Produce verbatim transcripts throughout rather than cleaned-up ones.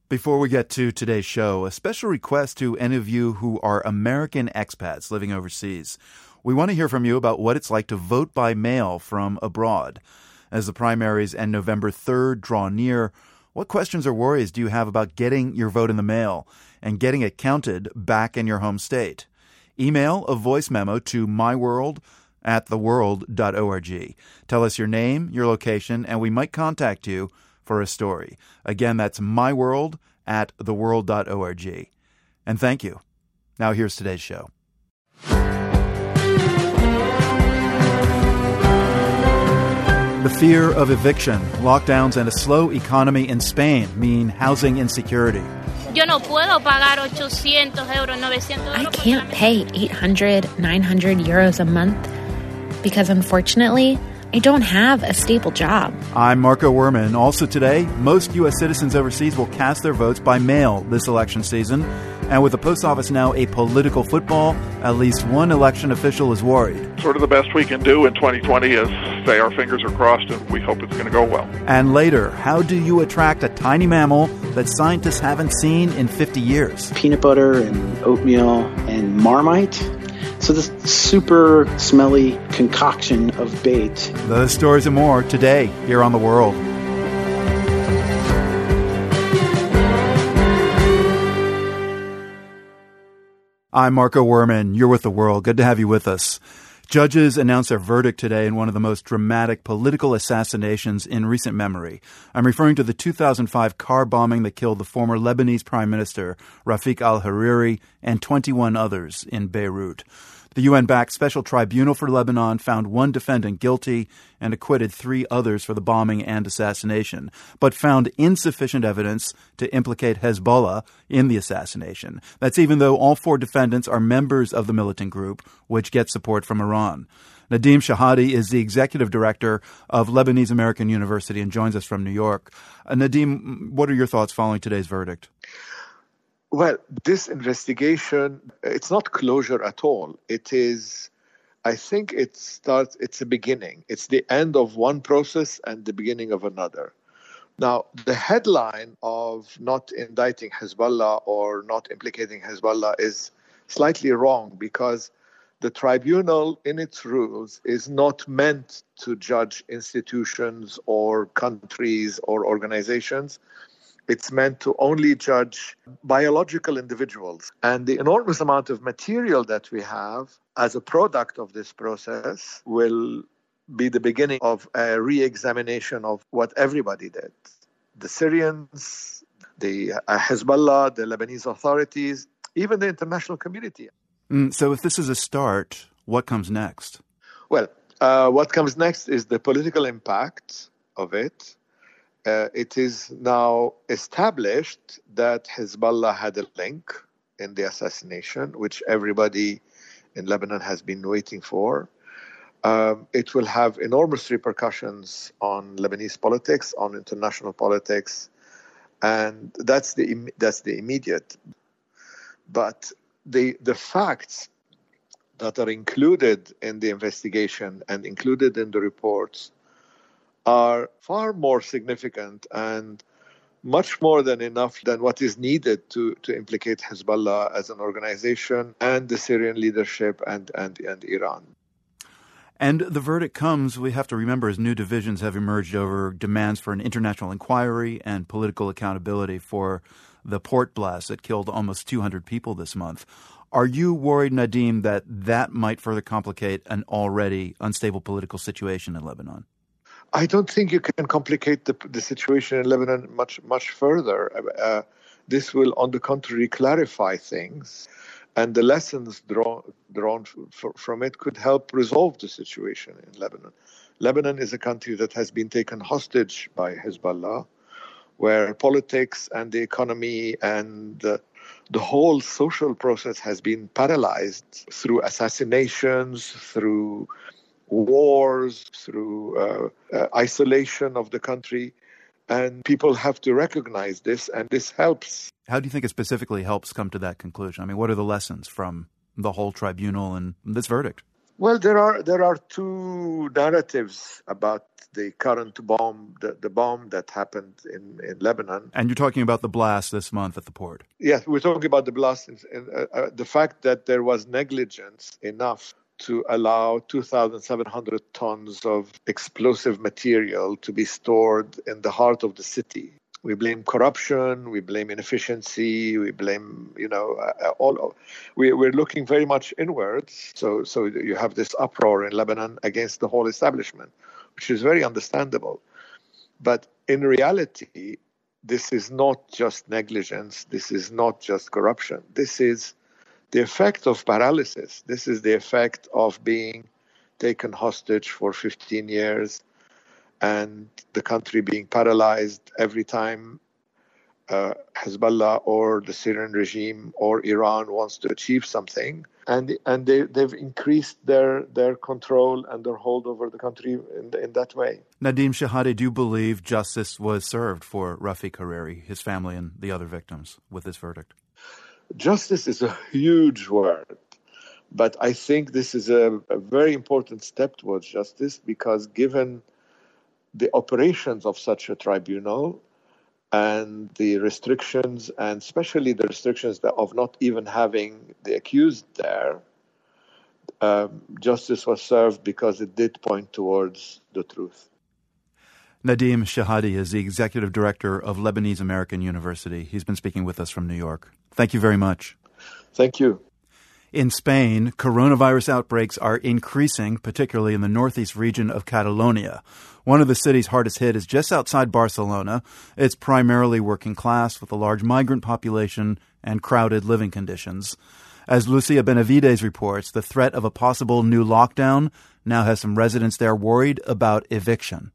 Before we get to today's show, a special request to any of you who are American expats living overseas. We want to hear from you about what it's like to vote by mail from abroad. As the primaries and November third draw near, what questions or worries do you have about getting your vote in the mail and getting it counted back in your home state? Email a voice memo to myworld at theworld dot org. Tell us your name, your location, and we might contact you for a story. Again, that's myworld at theworld dot org. And thank you. Now here's today's show. The fear of eviction, lockdowns, and a slow economy in Spain mean housing insecurity. Yo no puedo pagar ochocientos euros, novecientos euros. I can't pay eight hundred, nine hundred euros a month because, unfortunately, I don't have a stable job. I'm Marco Werman. Also today, most U S citizens overseas will cast their votes by mail this election season. And with the post office now a political football, at least one election official is worried. Sort of the best we can do in twenty twenty is say our fingers are crossed and we hope it's going to go well. And later, how do you attract a tiny mammal that scientists haven't seen in fifty years? Peanut butter and oatmeal and Marmite. So this super smelly concoction of bait. Those stories and more today here on The World. I'm Marco Werman. You're with The World. Good to have you with us. Judges announced their verdict today in one of the most dramatic political assassinations in recent memory. I'm referring to the two thousand five car bombing that killed the former Lebanese Prime Minister Rafik al-Hariri and twenty-one others in Beirut. The U N-backed Special Tribunal for Lebanon found one defendant guilty and acquitted three others for the bombing and assassination, but found insufficient evidence to implicate Hezbollah in the assassination. That's even though all four defendants are members of the militant group, which gets support from Iran. Nadim Shahadi is the executive director of Lebanese American University and joins us from New York. Uh, Nadim, what are your thoughts following today's verdict? Well, this investigation, it's not closure at all. It is, I think it starts, it's a beginning. It's the end of one process and the beginning of another. Now, the headline of not indicting Hezbollah or not implicating Hezbollah is slightly wrong because the tribunal in its rules is not meant to judge institutions or countries or organizations. It's meant to only judge biological individuals. And the enormous amount of material that we have as a product of this process will be the beginning of a re-examination of what everybody did. The Syrians, the uh, Hezbollah, the Lebanese authorities, even the international community. Mm, so if this is a start, what comes next? Well, uh, what comes next is the political impact of it. Uh, it is now established that Hezbollah had a link in the assassination, which everybody in Lebanon has been waiting for. Um, it will have enormous repercussions on Lebanese politics, on international politics, and that's the that's the immediate. But the the facts that are included in the investigation and included in the reports are far more significant and much more than enough than what is needed to, to implicate Hezbollah as an organization and the Syrian leadership and, and, and Iran. And the verdict comes, we have to remember, as new divisions have emerged over demands for an international inquiry and political accountability for the port blast that killed almost two hundred people this month. Are you worried, Nadim, that that might further complicate an already unstable political situation in Lebanon? I don't think you can complicate the, the situation in Lebanon much, much further. Uh, this will, on the contrary, clarify things. And the lessons draw, drawn f- from it could help resolve the situation in Lebanon. Lebanon is a country that has been taken hostage by Hezbollah, where politics and the economy and uh, the whole social process has been paralyzed through assassinations, through wars, through uh, uh, isolation of the country. And people have to recognize this, and this helps. How do you think it specifically helps come to that conclusion? I mean, what are the lessons from the whole tribunal and this verdict? Well, there are there are two narratives about the current bomb, the, the bomb that happened in, in Lebanon. And you're talking about the blast this month at the port. Yes, we're talking about the blast, in, in, uh, uh, the fact that there was negligence enough to allow two thousand seven hundred tons of explosive material to be stored in the heart of the city. We blame corruption, we blame inefficiency, we blame, you know, uh, all. We, we're looking very much inwards. So, so you have this uproar in Lebanon against the whole establishment, which is very understandable. But in reality, this is not just negligence. This is not just corruption. This is the effect of paralysis. This is the effect of being taken hostage for fifteen years and the country being paralyzed every time uh, Hezbollah or the Syrian regime or Iran wants to achieve something. And and they, they've increased their, their control and their hold over the country in, in that way. Nadim Shehadeh, do you believe justice was served for Rafiq Hariri, his family, and the other victims with this verdict? Justice is a huge word, but I think this is a, a very important step towards justice because given the operations of such a tribunal and the restrictions, and especially the restrictions that of not even having the accused there, um, justice was served because it did point towards the truth. Nadim Shehadeh is the executive director of Lebanese American University. He's been speaking with us from New York. Thank you very much. Thank you. In Spain, coronavirus outbreaks are increasing, particularly in the northeast region of Catalonia. One of the cities hardest hit is just outside Barcelona. It's primarily working class with a large migrant population and crowded living conditions. As Lucia Benavides reports, the threat of a possible new lockdown now has some residents there worried about eviction.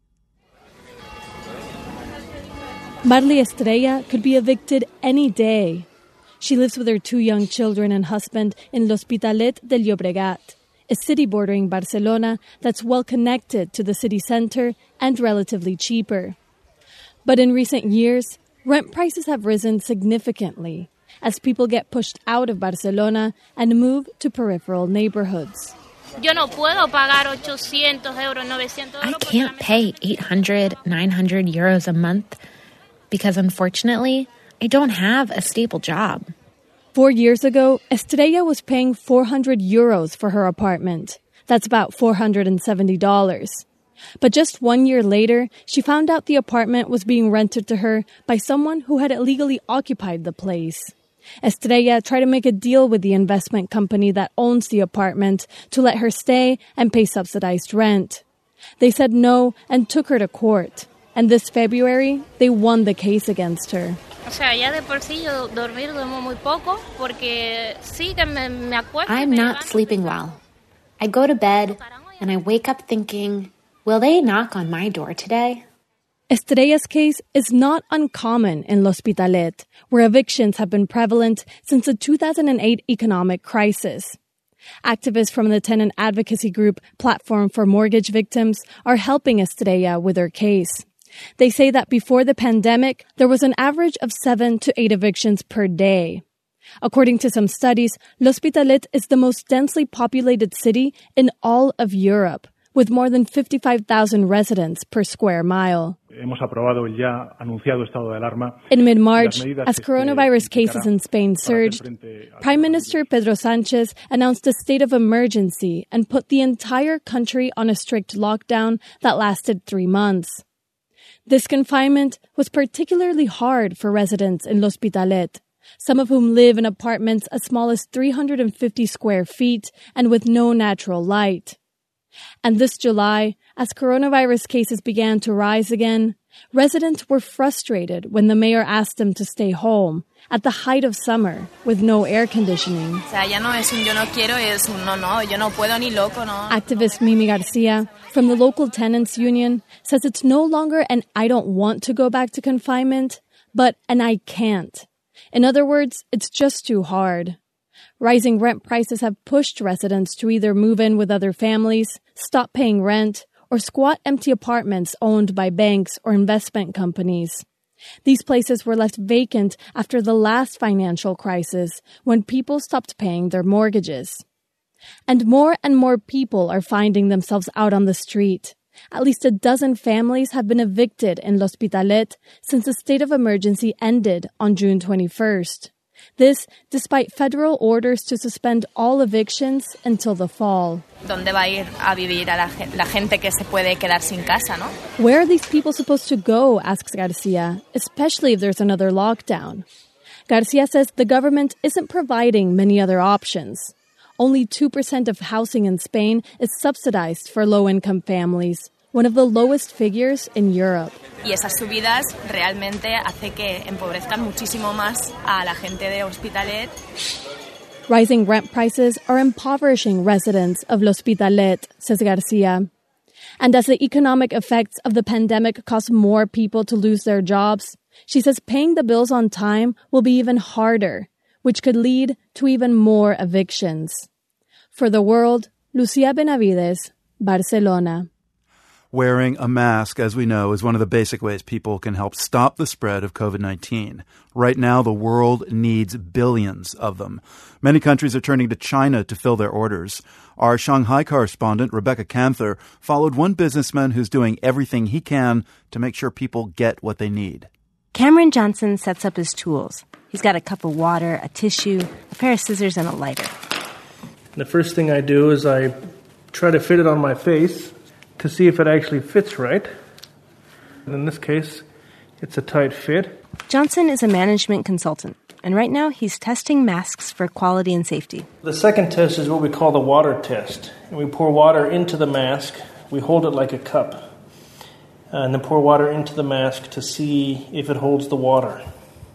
Marly Estrella could be evicted any day. She lives with her two young children and husband in L'Hospitalet de Llobregat, a city bordering Barcelona that's well connected to the city center and relatively cheaper. But in recent years, rent prices have risen significantly as people get pushed out of Barcelona and move to peripheral neighborhoods. Yo no puedo pagar ochocientos euros, novecientos euros. I can't pay eight hundred, nine hundred euros a month because, unfortunately, I don't have a stable job. Four years ago, Estrella was paying four hundred euros for her apartment. That's about four hundred seventy dollars. But just one year later, she found out the apartment was being rented to her by someone who had illegally occupied the place. Estrella tried to make a deal with the investment company that owns the apartment to let her stay and pay subsidized rent. They said no and took her to court. And this February, they won the case against her. O sea, ya de por sí yo dormir duermo muy poco porque sí que me, me acuesto. I'm not sleeping well. I go to bed and I wake up thinking, will they knock on my door today? Estrella's case is not uncommon in L'Hospitalet, where evictions have been prevalent since the two thousand eight economic crisis. Activists from the tenant advocacy group Platform for Mortgage Victims are helping Estrella with her case. They say that before the pandemic, there was an average of seven to eight evictions per day. According to some studies, L'Hospitalet is the most densely populated city in all of Europe, with more than fifty-five thousand residents per square mile. Hemos aprobado el ya anunciado estado de alarma. In mid-March, as coronavirus cases in Spain surged, Prime Minister Pedro Sánchez announced a state of emergency and put the entire country on a strict lockdown that lasted three months. This confinement was particularly hard for residents in L'Hospitalet, some of whom live in apartments as small as three hundred fifty square feet and with no natural light. And this July, as coronavirus cases began to rise again, residents were frustrated when the mayor asked them to stay home at the height of summer with no air conditioning. Activist Mimi Garcia from the local tenants union says it's no longer an I don't want to go back to confinement, but an I can't. In other words, it's just too hard. Rising rent prices have pushed residents to either move in with other families, stop paying rent, or squat empty apartments owned by banks or investment companies. These places were left vacant after the last financial crisis, when people stopped paying their mortgages. And more and more people are finding themselves out on the street. At least a dozen families have been evicted in L'Hospitalet since the state of emergency ended on June twenty-first. This despite federal orders to suspend all evictions until the fall. ¿Dónde va a ir a vivir a la, la gente que se puede quedar sin casa, no? Where are these people supposed to go, asks Garcia, especially if there's another lockdown. Garcia says the government isn't providing many other options. Only two percent of housing in Spain is subsidized for low-income families, one of the lowest figures in Europe. Y esas subidas realmente hace que empobrezcan muchísimo más a la gente de Hospitalet. Rising rent prices are impoverishing residents of L'Hospitalet, says Garcia. And as the economic effects of the pandemic cause more people to lose their jobs, she says paying the bills on time will be even harder, which could lead to even more evictions. For The World, Lucia Benavides, Barcelona. Wearing a mask, as we know, is one of the basic ways people can help stop the spread of covid nineteen. Right now, the world needs billions of them. Many countries are turning to China to fill their orders. Our Shanghai correspondent, Rebecca Canther, followed one businessman who's doing everything he can to make sure people get what they need. Cameron Johnson sets up his tools. He's got a cup of water, a tissue, a pair of scissors, and a lighter. The first thing I do is I try to fit it on my face to see if it actually fits right. And in this case, it's a tight fit. Johnson is a management consultant, and right now he's testing masks for quality and safety. The second test is what we call the water test. And we pour water into the mask. We hold it like a cup. And then pour water into the mask to see if it holds the water.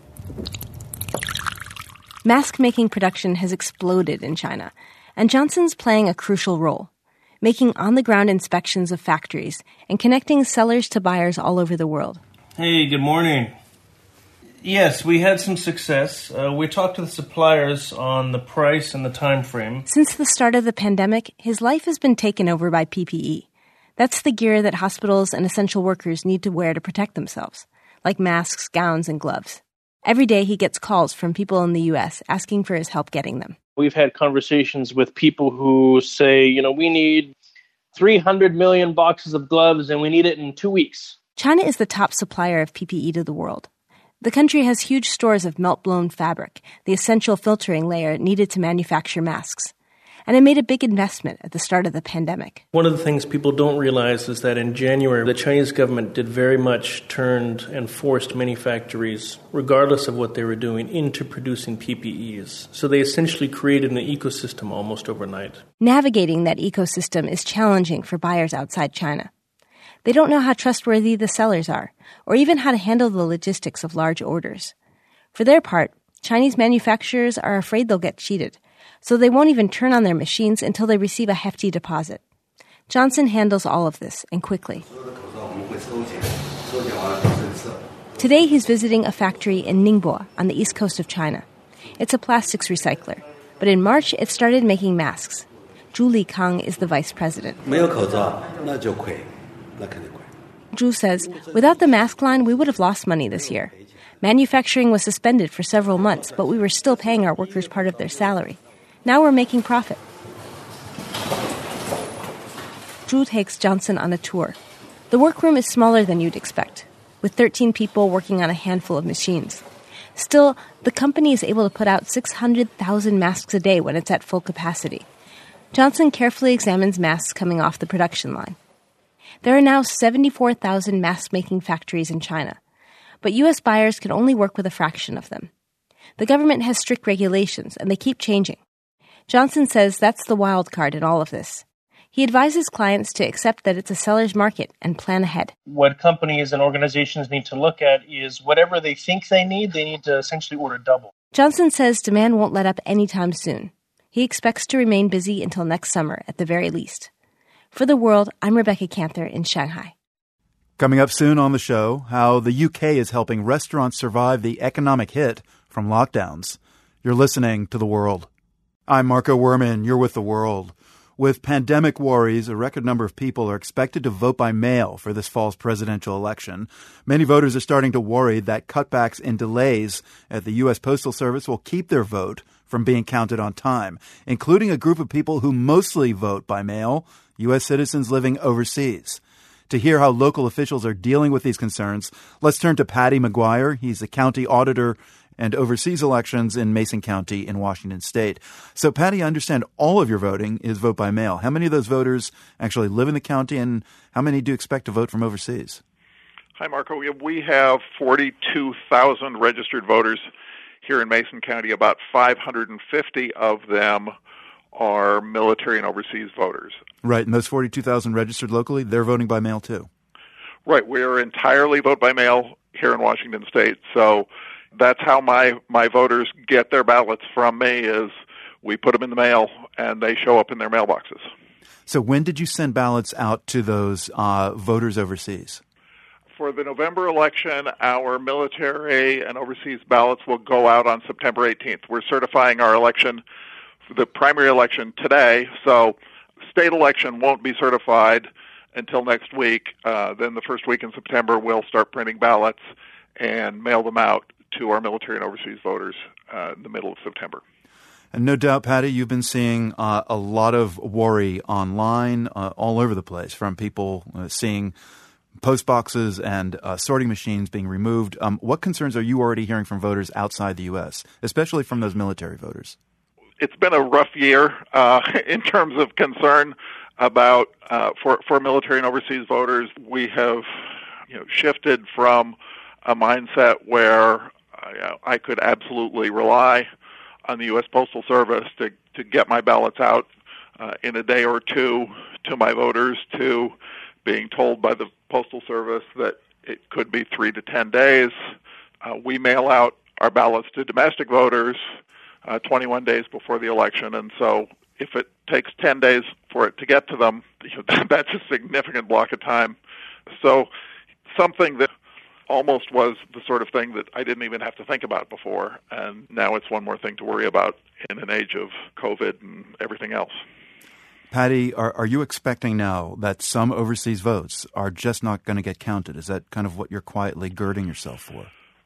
Mask-making production has exploded in China, and Johnson's playing a crucial role, making on-the-ground inspections of factories and connecting sellers to buyers all over the world. Hey, good morning. Yes, we had some success. Uh, we talked to the suppliers on the price and the time frame. Since the start of the pandemic, his life has been taken over by P P E. That's the gear that hospitals and essential workers need to wear to protect themselves, like masks, gowns, and gloves. Every day he gets calls from people in the U S asking for his help getting them. We've had conversations with people who say, you know, we need three hundred million boxes of gloves and we need it in two weeks. China is the top supplier of P P E to the world. The country has huge stores of melt-blown fabric, the essential filtering layer needed to manufacture masks. And it made a big investment at the start of the pandemic. One of the things people don't realize is that in January, the Chinese government did very much turned and forced many factories, regardless of what they were doing, into producing P P Es. So they essentially created an ecosystem almost overnight. Navigating that ecosystem is challenging for buyers outside China. They don't know how trustworthy the sellers are, or even how to handle the logistics of large orders. For their part, Chinese manufacturers are afraid they'll get cheated, so they won't even turn on their machines until they receive a hefty deposit. Johnson handles all of this, and quickly. Today he's visiting a factory in Ningbo on the east coast of China. It's a plastics recycler, but in March it started making masks. Zhu Likang is the vice president. Zhu says, without the mask line, we would have lost money this year. Manufacturing was suspended for several months, but we were still paying our workers part of their salary. Now we're making profit. Zhu takes Johnson on a tour. The workroom is smaller than you'd expect, with thirteen people working on a handful of machines. Still, the company is able to put out six hundred thousand masks a day when it's at full capacity. Johnson carefully examines masks coming off the production line. There are now seventy-four thousand mask-making factories in China, but U S buyers can only work with a fraction of them. The government has strict regulations, and they keep changing. Johnson says that's the wild card in all of this. He advises clients to accept that it's a seller's market and plan ahead. What companies and organizations need to look at is whatever they think they need, they need to essentially order double. Johnson says demand won't let up anytime soon. He expects to remain busy until next summer at the very least. For The World, I'm Rebecca Canther in Shanghai. Coming up soon on the show, how the U K is helping restaurants survive the economic hit from lockdowns. You're listening to The World. I'm Marco Werman. You're with The World. With pandemic worries, a record number of people are expected to vote by mail for this fall's presidential election. Many voters are starting to worry that cutbacks and delays at the U S Postal Service will keep their vote from being counted on time, including a group of people who mostly vote by mail, U S citizens living overseas. To hear how local officials are dealing with these concerns, let's turn to Patty McGuire. He's the county auditor and oversees elections in Mason County in Washington State. So, Patty, I understand all of your voting is vote by mail. How many of those voters actually live in the county, and how many do you expect to vote from overseas? Hi, Marco. We have forty-two thousand registered voters here in Mason County. About five hundred fifty of them are military and overseas voters. Right, and those forty-two thousand registered locally, they're voting by mail too. Right, we are entirely vote by mail here in Washington State, so that's how my, my voters get their ballots from me, is we put them in the mail and they show up in their mailboxes. So when did you send ballots out to those uh, voters overseas? For the November election, our military and overseas ballots will go out on September eighteenth. We're certifying our election, the primary election, today, so state election won't be certified until next week. Uh, then the first week in September, we'll start printing ballots and mail them out to our military and overseas voters uh, in the middle of September. And no doubt, Patty, you've been seeing uh, a lot of worry online uh, all over the place from people uh, seeing post boxes and uh, sorting machines being removed. Um, what concerns are you already hearing from voters outside the U S, especially from those military voters? It's been a rough year uh, in terms of concern about uh, for for military and overseas voters. We have you know shifted from a mindset where I, I could absolutely rely on the U S Postal Service to to get my ballots out uh, in a day or two to my voters, to being told by the Postal Service that it could be three to ten days. Uh, we mail out our ballots to domestic voters Uh, twenty-one days before the election, and so if it takes ten days for it to get to them, you know, that's a significant block of time. So something that almost was the sort of thing that I didn't even have to think about before, and now it's one more thing to worry about in an age of COVID and everything else. Patty, are, are you expecting now that some overseas votes are just not going to get counted? Is that kind of what you're quietly girding yourself for?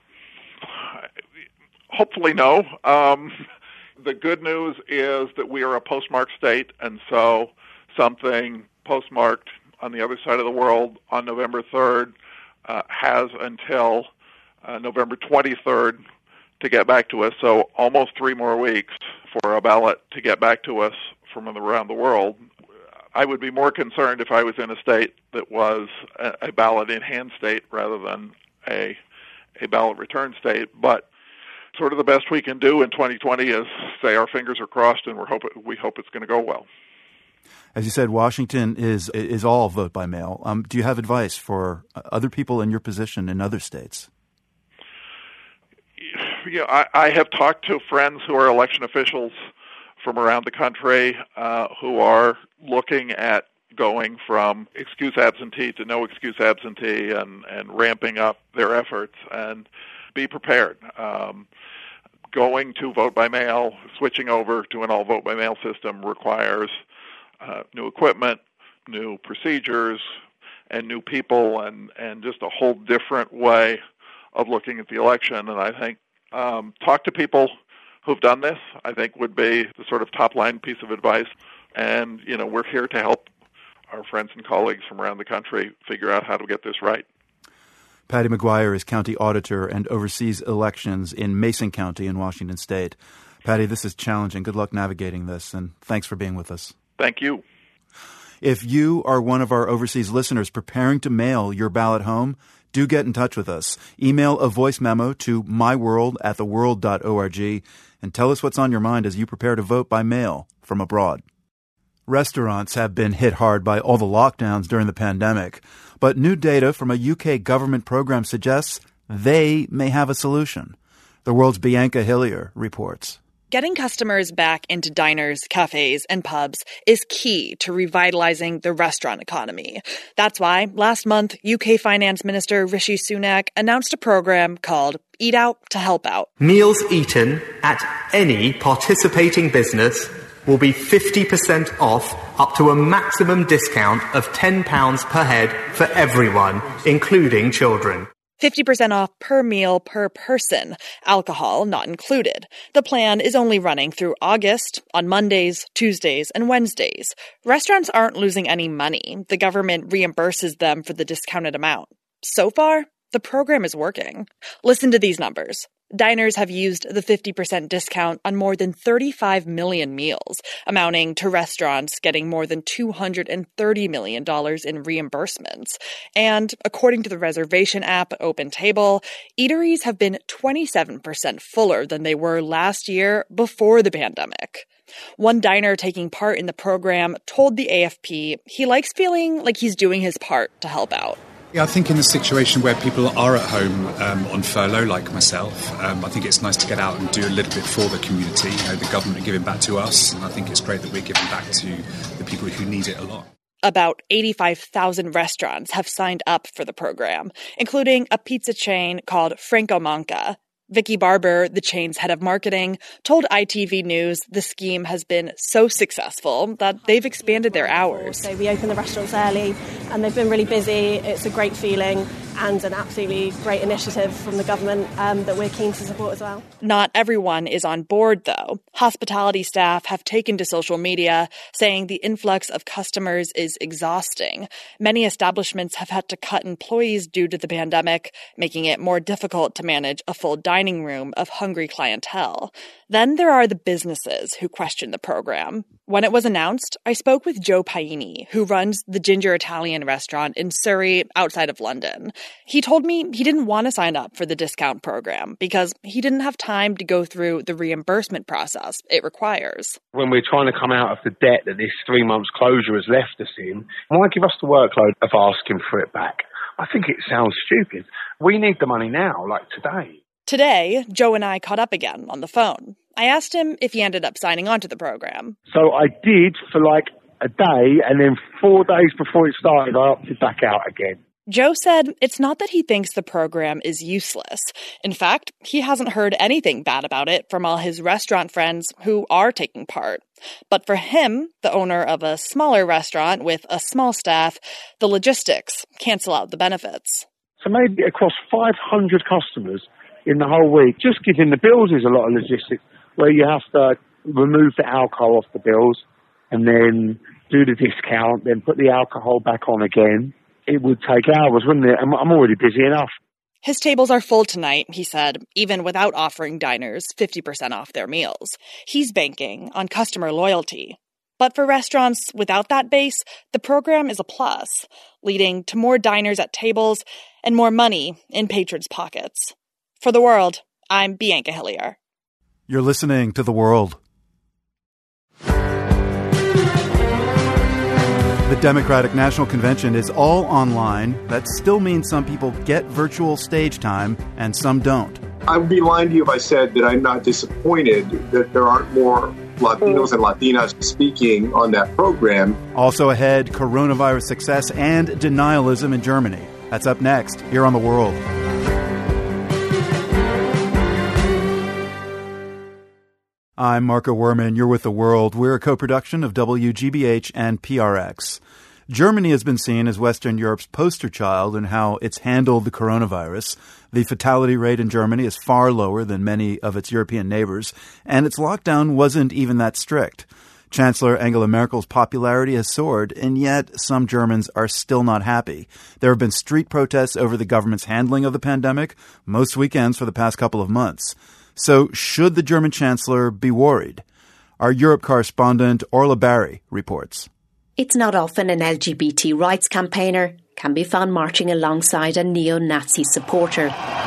Hopefully no. Um, the good news is that we are a postmarked state, and so something postmarked on the other side of the world on November third uh, has until uh, November twenty-third to get back to us, so almost three more weeks for a ballot to get back to us from around the world. I would be more concerned if I was in a state that was a, a ballot in hand state rather than a a ballot return state, but sort of the best we can do in twenty twenty is say our fingers are crossed and we're hope we hope it's going to go well. As you said, Washington is is all vote by mail. Um, do you have advice for other people in your position in other states? Yeah, I, I have talked to friends who are election officials from around the country uh, who are looking at going from excuse absentee to no excuse absentee and, and ramping up their efforts, and be prepared. Um, going to vote by mail, switching over to an all vote by mail system requires uh, new equipment, new procedures, and new people, and, and just a whole different way of looking at the election. And I think um, talk to people who've done this, I think, would be the sort of top-line piece of advice. And, you know, we're here to help our friends and colleagues from around the country figure out how to get this right. Patty McGuire is county auditor and oversees elections in Mason County in Washington State. Patty, this is challenging. Good luck navigating this, and thanks for being with us. Thank you. If you are one of our overseas listeners preparing to mail your ballot home, do get in touch with us. Email a voice memo to myworld at theworld dot org and tell us what's on your mind as you prepare to vote by mail from abroad. Restaurants have been hit hard by all the lockdowns during the pandemic, but new data from a U K government program suggests they may have a solution. The World's Bianca Hillier reports. Getting customers back into diners, cafes, and pubs is key to revitalizing the restaurant economy. That's why last month, U K Finance Minister Rishi Sunak announced a program called Eat Out to Help Out. Meals eaten at any participating business will be fifty percent off, up to a maximum discount of ten pounds per head for everyone, including children. fifty percent off per meal per person, alcohol not included. The plan is only running through August on Mondays, Tuesdays, and Wednesdays. Restaurants aren't losing any money. The government reimburses them for the discounted amount. So far, the program is working. Listen to these numbers. Diners have used the fifty percent discount on more than thirty-five million meals, amounting to restaurants getting more than two hundred thirty million dollars in reimbursements. And according to the reservation app OpenTable, eateries have been twenty-seven percent fuller than they were last year before the pandemic. One diner taking part in the program told the A F P he likes feeling like he's doing his part to help out. Yeah, I think in the situation where people are at home um, on furlough, like myself, um, I think it's nice to get out and do a little bit for the community. You know, the government are giving back to us, and I think it's great that we're giving back to the people who need it a lot. About eighty-five thousand restaurants have signed up for the program, including a pizza chain called Franco Manca. Vicky Barber, the chain's head of marketing, told I T V News the scheme has been so successful that they've expanded their hours. So we open the restaurants early and they've been really busy. It's a great feeling and an absolutely great initiative from the government um, that we're keen to support as well. Not everyone is on board, though. Hospitality staff have taken to social media, saying the influx of customers is exhausting. Many establishments have had to cut employees due to the pandemic, making it more difficult to manage a full dining room of hungry clientele. Then there are the businesses who question the program. When it was announced, I spoke with Joe Paini, who runs the Ginger Italian restaurant in Surrey, outside of London. He told me he didn't want to sign up for the discount program because he didn't have time to go through the reimbursement process it requires. When we're trying to come out of the debt that this three months closure has left us in, why give us the workload of asking for it back? I think it sounds stupid. We need the money now, like today. Today, Joe and I caught up again on the phone. I asked him if he ended up signing on to the program. So I did for like a day, and then four days before it started, I opted back out again. Joe said it's not that he thinks the program is useless. In fact, he hasn't heard anything bad about it from all his restaurant friends who are taking part. But for him, the owner of a smaller restaurant with a small staff, the logistics cancel out the benefits. So maybe across five hundred customers in the whole week, just giving the bills is a lot of logistics, where you have to remove the alcohol off the bills and then do the discount, then put the alcohol back on again. It would take hours, wouldn't it? I'm, I'm already busy enough. His tables are full tonight, he said, even without offering diners fifty percent off their meals. He's banking on customer loyalty. But for restaurants without that base, the program is a plus, leading to more diners at tables and more money in patrons' pockets. For The World, I'm Bianca Hillier. You're listening to The World. The Democratic National Convention is all online. That still means some people get virtual stage time and some don't. I would be lying to you if I said that I'm not disappointed that there aren't more Latinos and Latinas speaking on that program. Also ahead, coronavirus success and denialism in Germany. That's up next here on The World. I'm Marco Werman. You're with The World. We're a co-production of W G B H and P R X. Germany has been seen as Western Europe's poster child in how it's handled the coronavirus. The fatality rate in Germany is far lower than many of its European neighbors, and its lockdown wasn't even that strict. Chancellor Angela Merkel's popularity has soared, and yet some Germans are still not happy. There have been street protests over the government's handling of the pandemic most weekends for the past couple of months. So should the German chancellor be worried? Our Europe correspondent Orla Barry reports. It's not often an L G B T rights campaigner can be found marching alongside a neo-Nazi supporter.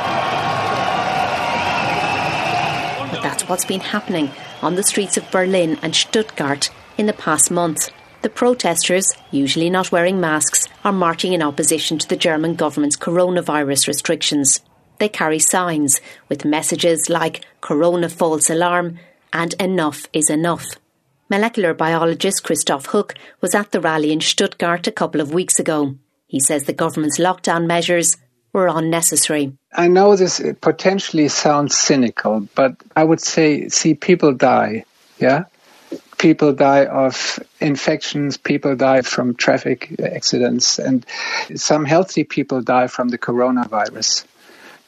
But that's what's been happening on the streets of Berlin and Stuttgart in the past month. The protesters, usually not wearing masks, are marching in opposition to the German government's coronavirus restrictions. They carry signs with messages like Corona false alarm and enough is enough. Molecular biologist Christoph Huck was at the rally in Stuttgart a couple of weeks ago. He says the government's lockdown measures were unnecessary. I know this potentially sounds cynical, but I would say, see, people die, yeah? People die of infections, people die from traffic accidents, and some healthy people die from the coronavirus.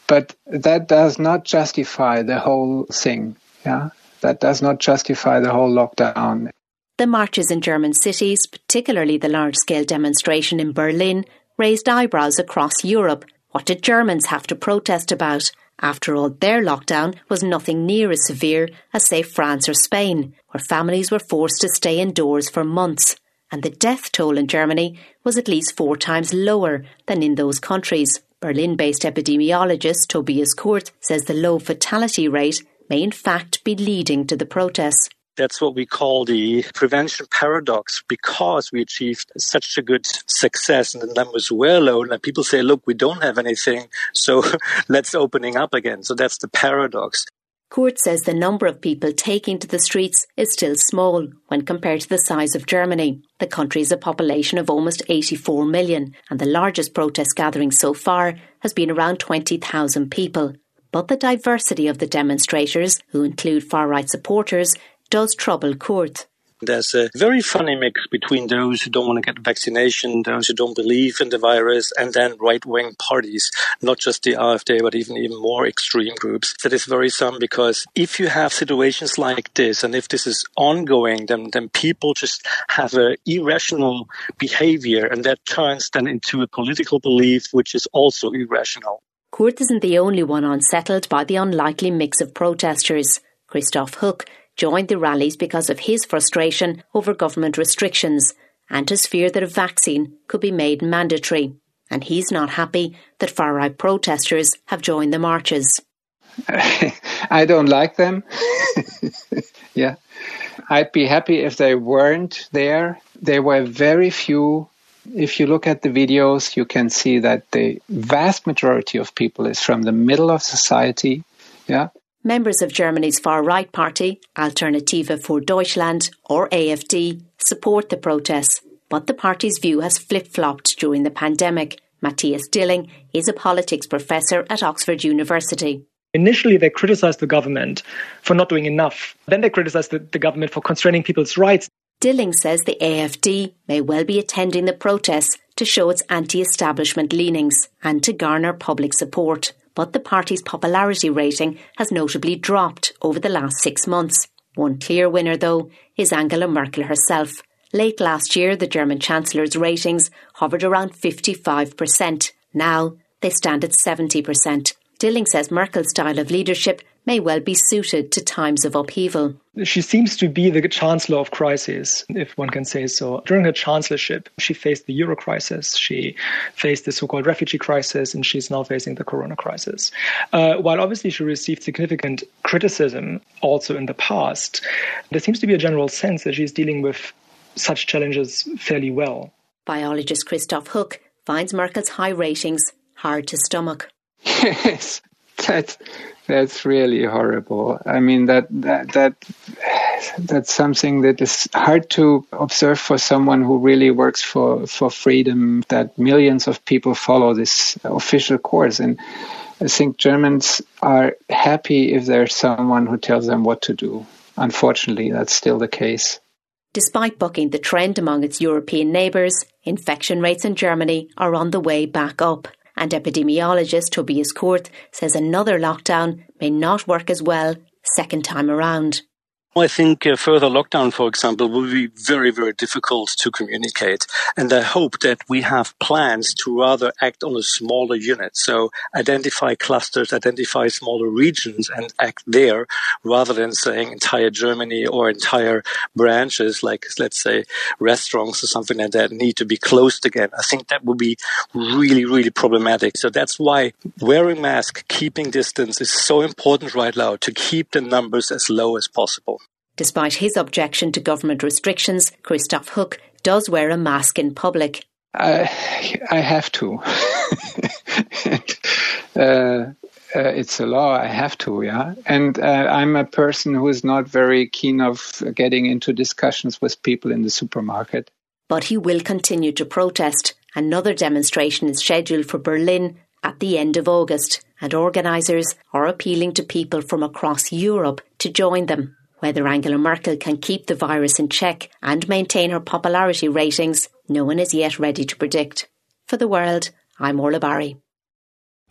But that does not justify the whole thing. Yeah, that does not justify the whole lockdown. The marches in German cities, particularly the large-scale demonstration in Berlin, raised eyebrows across Europe. What did Germans have to protest about? After all, their lockdown was nothing near as severe as, say, France or Spain, where families were forced to stay indoors for months. And the death toll in Germany was at least four times lower than in those countries. Berlin-based epidemiologist Tobias Kurz says the low fatality rate may in fact be leading to the protests. That's what we call the prevention paradox, because we achieved such a good success and the numbers were low. And people say, look, we don't have anything, so let's opening up again. So that's the paradox. Kurz says the number of people taking to the streets is still small when compared to the size of Germany. The country has a population of almost eighty-four million, and the largest protest gathering so far has been around twenty thousand people. But the diversity of the demonstrators, who include far-right supporters, does trouble Kurz. There's a very funny mix between those who don't want to get vaccination, those who don't believe in the virus, and then right-wing parties, not just the AfD, but even, even more extreme groups. That is very some, because if you have situations like this, and if this is ongoing, then, then people just have an irrational behavior, and that turns then into a political belief, which is also irrational. Kurz isn't the only one unsettled by the unlikely mix of protesters. Christoph Huck joined the rallies because of his frustration over government restrictions and his fear that a vaccine could be made mandatory. And he's not happy that far-right protesters have joined the marches. I don't like them. Yeah, I'd be happy if they weren't there. There were very few. If you look at the videos, you can see that the vast majority of people is from the middle of society. Yeah. Members of Germany's far-right party, Alternative für Deutschland, or A F D, support the protests, but the party's view has flip-flopped during the pandemic. Matthias Dilling is a politics professor at Oxford University. Initially, they criticised the government for not doing enough. Then they criticised the, the government for constraining people's rights. Dilling says the A F D may well be attending the protests to show its anti-establishment leanings and to garner public support. But the party's popularity rating has notably dropped over the last six months. One clear winner, though, is Angela Merkel herself. Late last year, the German Chancellor's ratings hovered around fifty-five percent. Now they stand at seventy percent. Dilling says Merkel's style of leadership may well be suited to times of upheaval. She seems to be the chancellor of crises, if one can say so. During her chancellorship, she faced the euro crisis, she faced the so-called refugee crisis, and she's now facing the corona crisis. Uh, while obviously she received significant criticism also in the past, there seems to be a general sense that she's dealing with such challenges fairly well. Biologist Christoph Huck finds Merkel's high ratings hard to stomach. Yes, that's that's really horrible. I mean, that that that that's something that is hard to observe for someone who really works for for freedom. That millions of people follow this official course, and I think Germans are happy if there's someone who tells them what to do. Unfortunately, that's still the case. Despite bucking the trend among its European neighbours, infection rates in Germany are on the way back up. And epidemiologist Tobias Kurz says another lockdown may not work as well second time around. I think a further lockdown, for example, will be very, very difficult to communicate. And I hope that we have plans to rather act on a smaller unit. So identify clusters, identify smaller regions and act there rather than saying entire Germany or entire branches, like, let's say, restaurants or something like that need to be closed again. I think that would be really, really problematic. So that's why wearing masks, keeping distance is so important right now to keep the numbers as low as possible. Despite his objection to government restrictions, Christoph Huck does wear a mask in public. I, I have to. and, uh, uh, it's a law, I have to, yeah. And uh, I'm a person who is not very keen of getting into discussions with people in the supermarket. But he will continue to protest. Another demonstration is scheduled for Berlin at the end of August, and organisers are appealing to people from across Europe to join them. Whether Angela Merkel can keep the virus in check and maintain her popularity ratings, no one is yet ready to predict. For The World, I'm Orla Barry.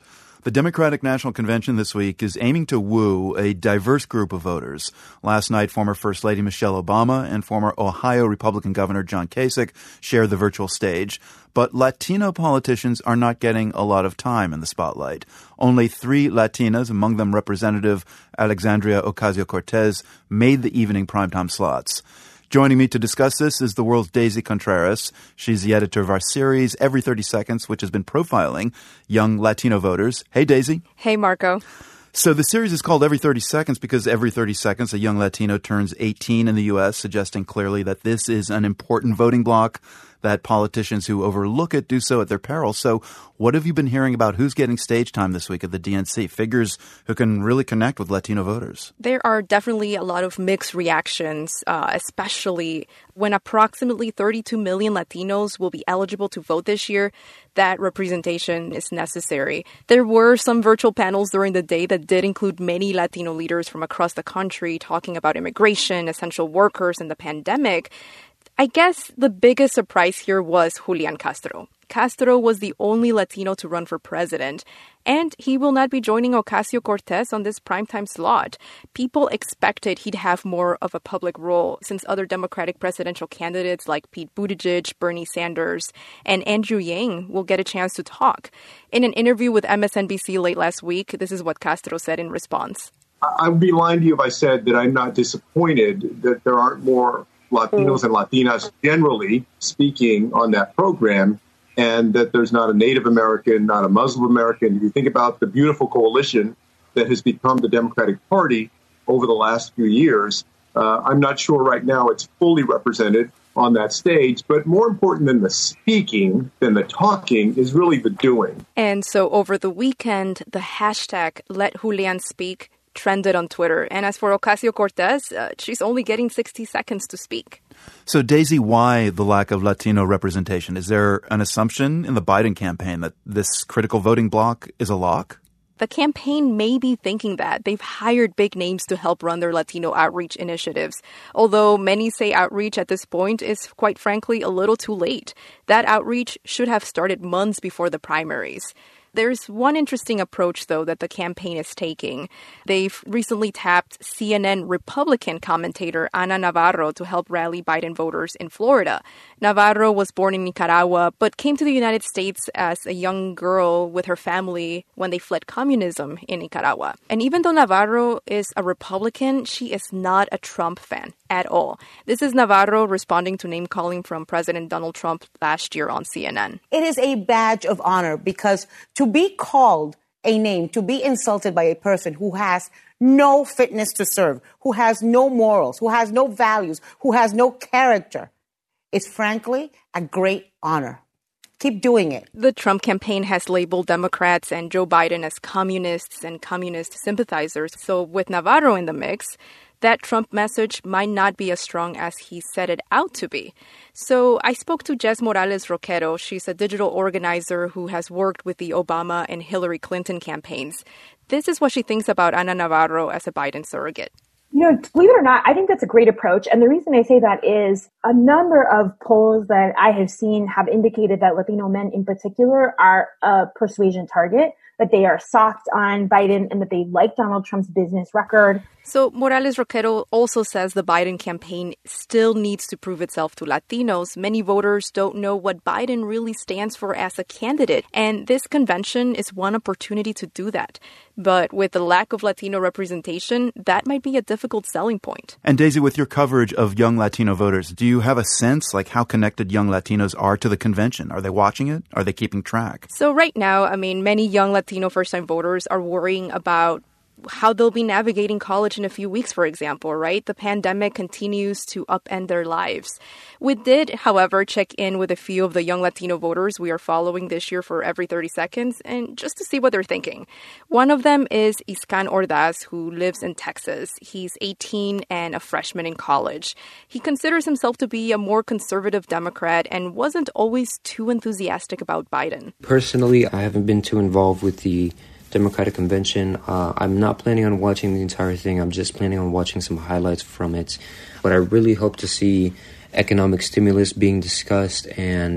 The Democratic National Convention this week is aiming to woo a diverse group of voters. Last night, former First Lady Michelle Obama and former Ohio Republican Governor John Kasich shared the virtual stage. But Latino politicians are not getting a lot of time in the spotlight. Only three Latinas, among them Representative Alexandria Ocasio-Cortez, made the evening primetime slots. Joining me to discuss this is the world's Daisy Contreras. She's the editor of our series, Every thirty seconds, which has been profiling young Latino voters. Hey, Daisy. Hey, Marco. So the series is called Every thirty seconds because every thirty seconds a young Latino turns eighteen in the U S, suggesting clearly that this is an important voting bloc, that politicians who overlook it do so at their peril. So what have you been hearing about who's getting stage time this week at the D N C? Figures who can really connect with Latino voters. There are definitely a lot of mixed reactions, uh, especially when approximately thirty-two million Latinos will be eligible to vote this year. That representation is necessary. There were some virtual panels during the day that did include many Latino leaders from across the country talking about immigration, essential workers, and the pandemic. I guess the biggest surprise here was Julian Castro. Castro was the only Latino to run for president, and he will not be joining Ocasio-Cortez on this primetime slot. People expected he'd have more of a public role since other Democratic presidential candidates like Pete Buttigieg, Bernie Sanders, and Andrew Yang will get a chance to talk. In an interview with M S N B C late last week, this is what Castro said in response. I would be lying to you if I said that I'm not disappointed that there aren't more Latinos and Latinas generally speaking on that program, and that there's not a Native American, not a Muslim American. If you think about the beautiful coalition that has become the Democratic Party over the last few years, uh, I'm not sure right now it's fully represented on that stage. But more important than the speaking, than the talking, is really the doing. And so over the weekend, the hashtag Let Julian Speak trended on Twitter. And as for Ocasio-Cortez, uh, she's only getting sixty seconds to speak. So, Daisy, why the lack of Latino representation? Is there an assumption in the Biden campaign that this critical voting bloc is a lock? The campaign may be thinking that. They've hired big names to help run their Latino outreach initiatives. Although many say outreach at this point is, quite frankly, a little too late. That outreach should have started months before the primaries. There's one interesting approach, though, that the campaign is taking. They've recently tapped C N N Republican commentator Ana Navarro to help rally Biden voters in Florida. Navarro was born in Nicaragua, but came to the United States as a young girl with her family when they fled communism in Nicaragua. And even though Navarro is a Republican, she is not a Trump fan at all. This is Navarro responding to name-calling from President Donald Trump last year on C N N. It is a badge of honor because to be called a name, to be insulted by a person who has no fitness to serve, who has no morals, who has no values, who has no character, is frankly a great honor. Keep doing it. The Trump campaign has labeled Democrats and Joe Biden as communists and communist sympathizers. So with Navarro in the mix, that Trump message might not be as strong as he set it out to be. So I spoke to Jess Morales Roquero. She's a digital organizer who has worked with the Obama and Hillary Clinton campaigns. This is what she thinks about Ana Navarro as a Biden surrogate. You know, believe it or not, I think that's a great approach. And the reason I say that is a number of polls that I have seen have indicated that Latino men in particular are a persuasion target, that they are soft on Biden and that they like Donald Trump's business record. So Morales Roquero also says the Biden campaign still needs to prove itself to Latinos. Many voters don't know what Biden really stands for as a candidate. And this convention is one opportunity to do that. But with the lack of Latino representation, that might be a difficult selling point. And Daisy, with your coverage of young Latino voters, do you have a sense like how connected young Latinos are to the convention? Are they watching it? Are they keeping track? So right now, I mean, many young Latino first-time voters are worrying about how they'll be navigating college in a few weeks, for example, right? The pandemic continues to upend their lives. We did, however, check in with a few of the young Latino voters we are following this year for Every thirty seconds, and just to see what they're thinking. One of them is Iscan Ordaz, who lives in Texas. He's eighteen and a freshman in college. He considers himself to be a more conservative Democrat and wasn't always too enthusiastic about Biden. Personally, I haven't been too involved with the Democratic Convention. Uh, I'm not planning on watching the entire thing. I'm just planning on watching some highlights from it. But I really hope to see economic stimulus being discussed and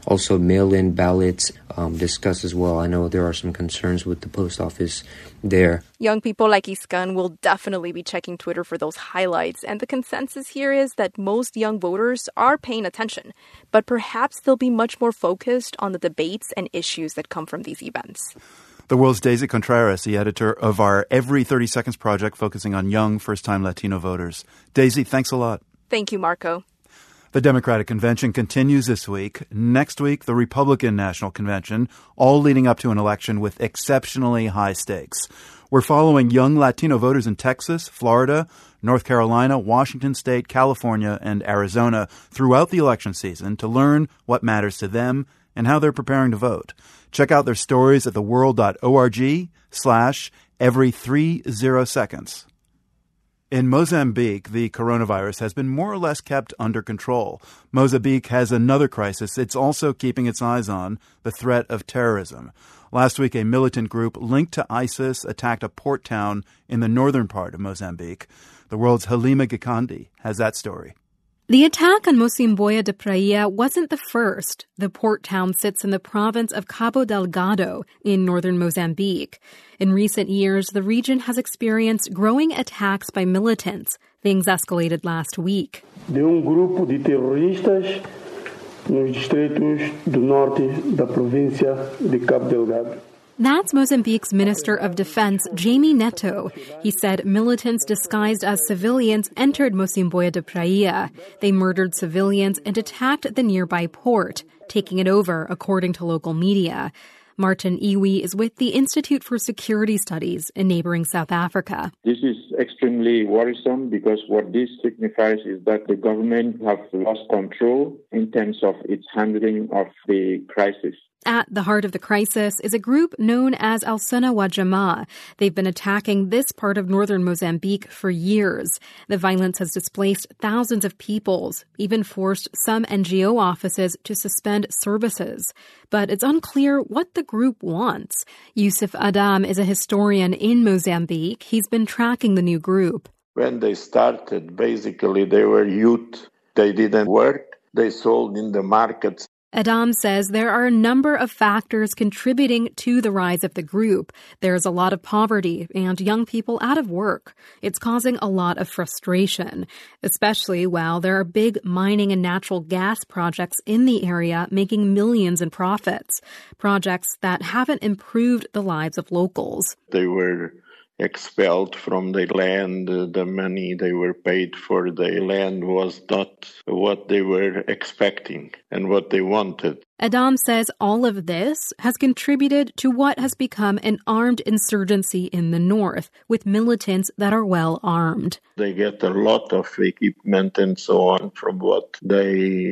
Also, mail-in ballots um, discussed as well. I know there are some concerns with the post office there. Young people like Iscan will definitely be checking Twitter for those highlights, and the consensus here is that most young voters are paying attention, but perhaps they'll be much more focused on the debates and issues that come from these events. The World's Daisy Contreras, the editor of our Every thirty Seconds project focusing on young, first-time Latino voters. Daisy, thanks a lot. Thank you, Marco. The Democratic Convention continues this week. Next week, the Republican National Convention, all leading up to an election with exceptionally high stakes. We're following young Latino voters in Texas, Florida, North Carolina, Washington State, California, and Arizona throughout the election season to learn what matters to them and how they're preparing to vote. Check out their stories at theworld.org slash every three zero seconds. In Mozambique, the coronavirus has been more or less kept under control. Mozambique has another crisis it's also keeping its eyes on, the threat of terrorism. Last week, a militant group linked to ISIS attacked a port town in the northern part of Mozambique. The World's Halima Gikandi has that story. The attack on Mocimboa de Praia wasn't the first. The port town sits in the province of Cabo Delgado in northern Mozambique. In recent years, the region has experienced growing attacks by militants. Things escalated last week. De um grupo de terroristas nos distritos do norte da província de Cabo Delgado. That's Mozambique's Minister of Defense, Jaime Neto. He said militants disguised as civilians entered Mocimboa de Praia. They murdered civilians and attacked the nearby port, taking it over, according to local media. Martin Iwi is with the Institute for Security Studies in neighboring South Africa. This is extremely worrisome because what this signifies is that the government have lost control in terms of its handling of the crisis. At the heart of the crisis is a group known as Al-Sunna wa Jamaa. They've been attacking this part of northern Mozambique for years. The violence has displaced thousands of people, even forced some N G O offices to suspend services. But it's unclear what the group wants. Yusuf Adam is a historian in Mozambique. He's been tracking the new group. When they started, basically they were youth. They didn't work. They sold in the markets. Adam says there are a number of factors contributing to the rise of the group. There's a lot of poverty and young people out of work. It's causing a lot of frustration, especially while there are big mining and natural gas projects in the area making millions in profits, projects that haven't improved the lives of locals. They were expelled from the land. The money they were paid for the land was not what they were expecting and what they wanted. Adam says all of this has contributed to what has become an armed insurgency in the north, with militants that are well armed. They get a lot of equipment and so on from what they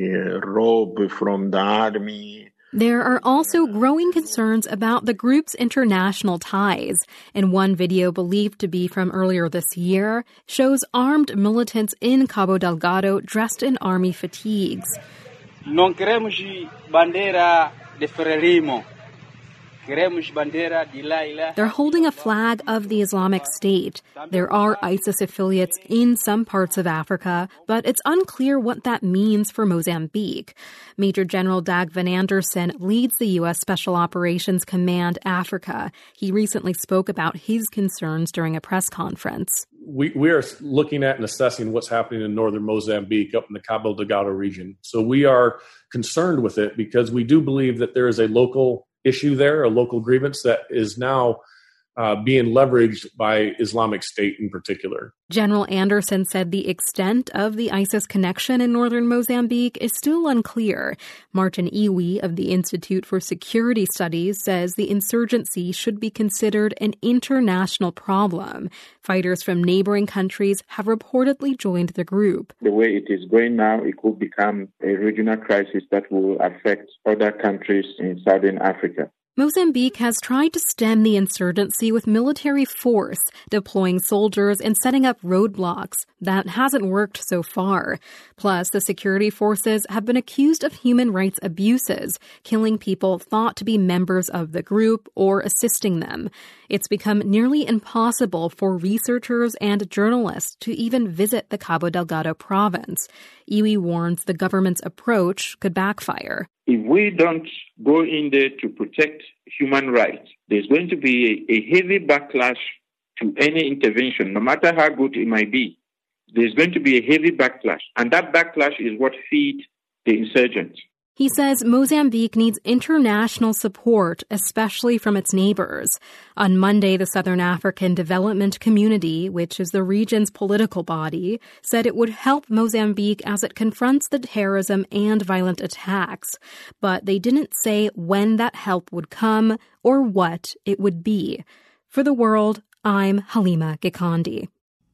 rob from the army. There are also growing concerns about the group's international ties. And one video believed to be from earlier this year shows armed militants in Cabo Delgado dressed in army fatigues. Não queremos bandeira de Frelimo. Queremos bandeira de Laila. They're holding a flag of the Islamic State. There are ISIS affiliates in some parts of Africa, but it's unclear what that means for Mozambique. Major General Dag van Andersen leads the U S Special Operations Command Africa. He recently spoke about his concerns during a press conference. We, we are looking at and assessing what's happening in northern Mozambique up in the Cabo Delgado region. So we are concerned with it because we do believe that there is a local issue there, a local grievance that is now uh, being leveraged by Islamic State in particular. General Andersen said the extent of the ISIS connection in northern Mozambique is still unclear. Martin Iwi of the Institute for Security Studies says the insurgency should be considered an international problem. Fighters from neighboring countries have reportedly joined the group. The way it is going now, it could become a regional crisis that will affect other countries in Southern Africa. Mozambique has tried to stem the insurgency with military force, deploying soldiers and setting up roadblocks. That hasn't worked so far. Plus, the security forces have been accused of human rights abuses, killing people thought to be members of the group or assisting them. It's become nearly impossible for researchers and journalists to even visit the Cabo Delgado province. Iwi warns the government's approach could backfire. If we don't go in there to protect human rights, there's going to be a, a heavy backlash to any intervention, no matter how good it might be. There's going to be a heavy backlash, and that backlash is what feeds the insurgents. He says Mozambique needs international support, especially from its neighbors. On Monday, the Southern African Development Community, which is the region's political body, said it would help Mozambique as it confronts the terrorism and violent attacks. But they didn't say when that help would come or what it would be. For The World, I'm Halima Gikandi.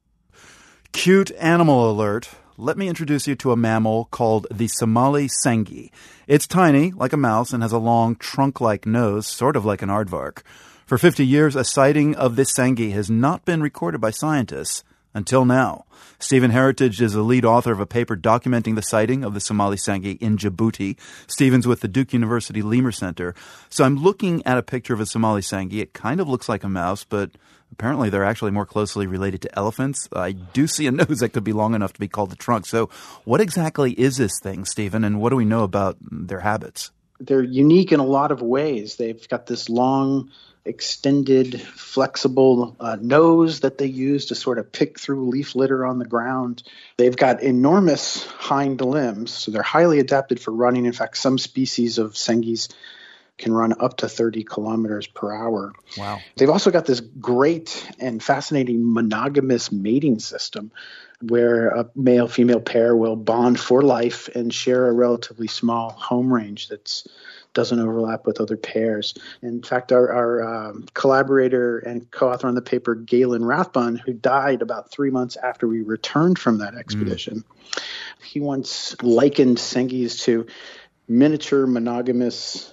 Cute animal alert. Let me introduce you to a mammal called the Somali sengi. It's tiny, like a mouse, and has a long trunk-like nose, sort of like an aardvark. For fifty years, a sighting of this sengi has not been recorded by scientists until now. Stephen Heritage is the lead author of a paper documenting the sighting of the Somali sengi in Djibouti. Stephen's with the Duke University Lemur Center. So I'm looking at a picture of a Somali sengi. It kind of looks like a mouse, but apparently they're actually more closely related to elephants. I do see a nose that could be long enough to be called the trunk. So what exactly is this thing, Stephen, and what do we know about their habits? They're unique in a lot of ways. They've got this long, extended, flexible uh, nose that they use to sort of pick through leaf litter on the ground. They've got enormous hind limbs, so they're highly adapted for running. In fact, some species of sengis can run up to thirty kilometers per hour. Wow. They've also got this great and fascinating monogamous mating system where a male-female pair will bond for life and share a relatively small home range that doesn't overlap with other pairs. In fact, our, our um, collaborator and co-author on the paper, Galen Rathbun, who died about three months after we returned from that expedition, mm. he once likened sengis to miniature monogamous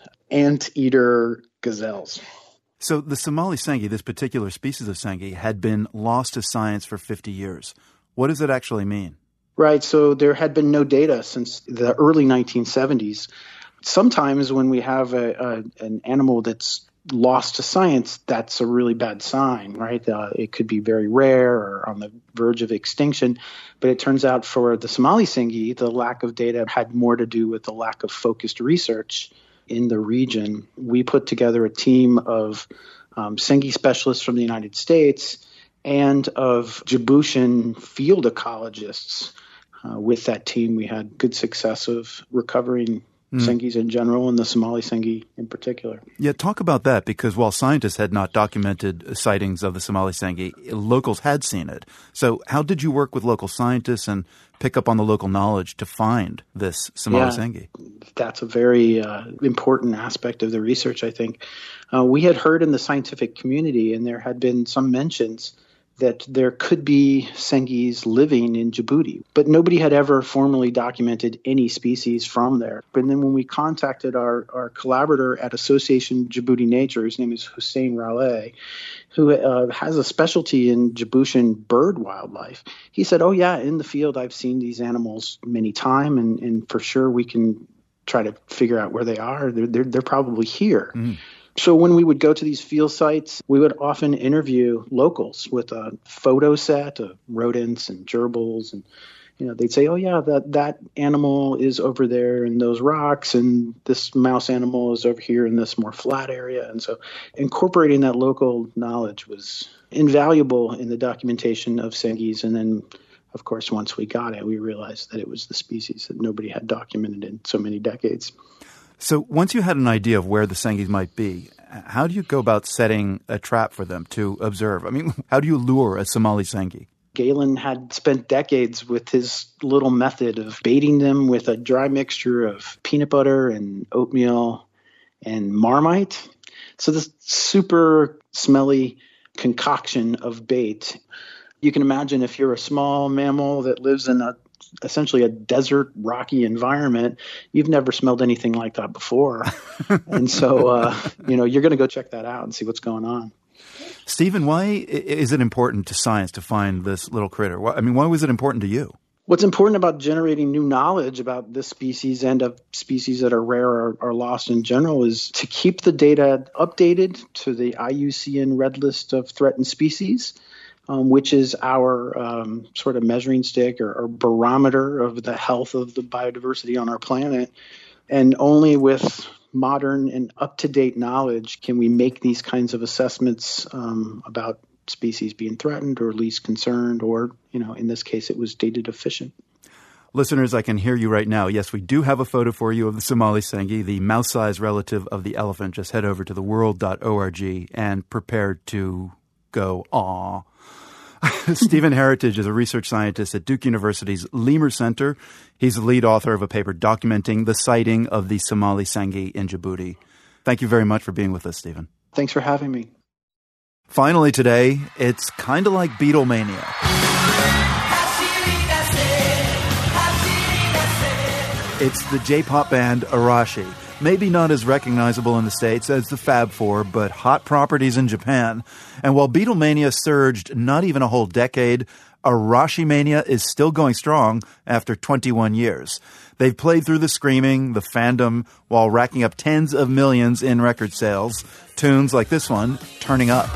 anteater gazelles. So the Somali sengi, this particular species of sengi, had been lost to science for fifty years. What does it actually mean? Right. So there had been no data since the early nineteen seventies. Sometimes when we have a, a an animal that's lost to science, that's a really bad sign, right? Uh, it could be very rare or on the verge of extinction. But it turns out for the Somali sengi, the lack of data had more to do with the lack of focused research in the region. We put together a team of um, sengi specialists from the United States and of Djiboutian field ecologists. Uh, with that team, we had good success of recovering mm. sengis in general and the Somali sengi in particular. Yeah, talk about that, because while scientists had not documented sightings of the Somali sengi, locals had seen it. So how did you work with local scientists and pick up on the local knowledge to find this Somali yeah, sengi? That's a very uh, important aspect of the research, I think. Uh, we had heard in the scientific community, and there had been some mentions that there could be sengis living in Djibouti, but nobody had ever formally documented any species from there. But then when we contacted our, our collaborator at Association Djibouti Nature, his name is Hussein Raleigh, who uh, has a specialty in Djiboutian bird wildlife, he said, oh yeah, in the field I've seen these animals many times, and, and for sure we can try to figure out where they are. They're, they're, they're probably here. Mm. So when we would go to these field sites, we would often interview locals with a photo set of rodents and gerbils, and you know they'd say, "Oh yeah, that that animal is over there in those rocks, and this mouse animal is over here in this more flat area." And so, incorporating that local knowledge was invaluable in the documentation of sengis. And then, of course, once we got it, we realized that it was the species that nobody had documented in so many decades. So once you had an idea of where the sengis might be, how do you go about setting a trap for them to observe? I mean, how do you lure a Somali sengi? Galen had spent decades with his little method of baiting them with a dry mixture of peanut butter and oatmeal and Marmite. So this super smelly concoction of bait. You can imagine if you're a small mammal that lives in a essentially a desert, rocky environment, you've never smelled anything like that before. And so, uh, you know, you're going to go check that out and see what's going on. Stephen, why is it important to science to find this little critter? I mean, why was it important to you? What's important about generating new knowledge about this species and of species that are rare or, or lost in general is to keep the data updated to the I U C N Red List of Threatened Species, Um, which is our um, sort of measuring stick or, or barometer of the health of the biodiversity on our planet. And only with modern and up-to-date knowledge can we make these kinds of assessments um, about species being threatened or least concerned, or, you know, in this case, it was data deficient. Listeners, I can hear you right now. Yes, we do have a photo for you of the Somali Sengi, the mouse-sized relative of the elephant. Just head over to the world dot org and prepare to go, aw. Stephen Heritage is a research scientist at Duke University's Lemur Center. He's the lead author of a paper documenting the sighting of the Somali Sengi in Djibouti. Thank you very much for being with us, Stephen. Thanks for having me. Finally today, it's kind of like Beatlemania. It's the J-pop band Arashi. Maybe not as recognizable in the States as the Fab Four, but hot properties in Japan. And while Beatlemania surged not even a whole decade, Arashi Mania is still going strong after twenty-one years. They've played through the screaming, the fandom, while racking up tens of millions in record sales. Tunes like this one, Turning Up.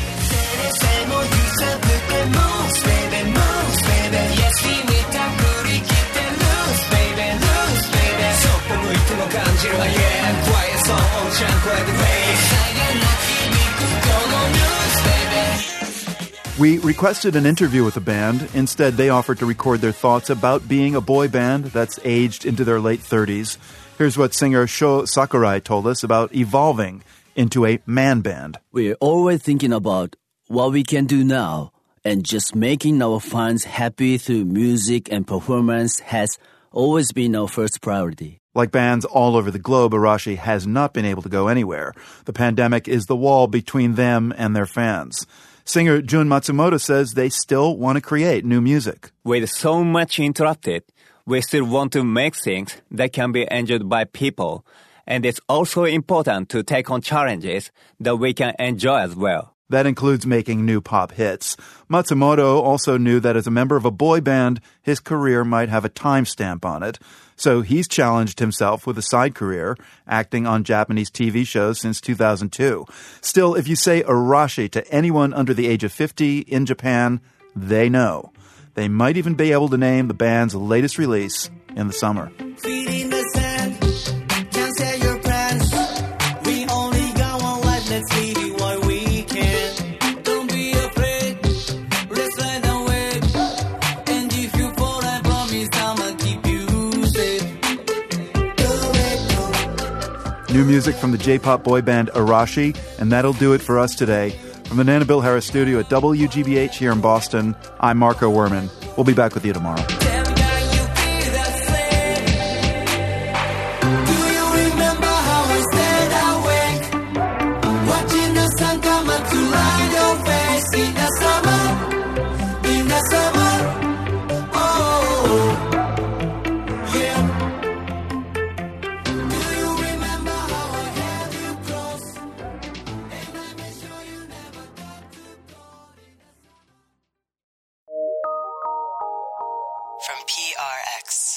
We requested an interview with the band. Instead, they offered to record their thoughts about being a boy band that's aged into their late thirties. Here's what singer Sho Sakurai told us about evolving into a man band. We're always thinking about what we can do now, and just making our fans happy through music and performance has always been our first priority. Like bands all over the globe, Arashi has not been able to go anywhere. The pandemic is the wall between them and their fans. Singer Jun Matsumoto says they still want to create new music. With so much interrupted, we still want to make things that can be enjoyed by people. And it's also important to take on challenges that we can enjoy as well. That includes making new pop hits. Matsumoto also knew that as a member of a boy band, his career might have a timestamp on it. So he's challenged himself with a side career, acting on Japanese T V shows since two thousand two. Still, if you say Arashi to anyone under the age of fifty in Japan, they know. They might even be able to name the band's latest release in the summer. Feet in the sand, can't say your plans. We only got one life, let's live it while we can. Don't be afraid, let's ride the wave. And if you fall, I promise I'ma keep you safe. New music from the J-pop boy band Arashi, and that'll do it for us today. From the Nana Bill Harris studio at W G B H here in Boston, I'm Marco Werman. We'll be back with you tomorrow. From P R X.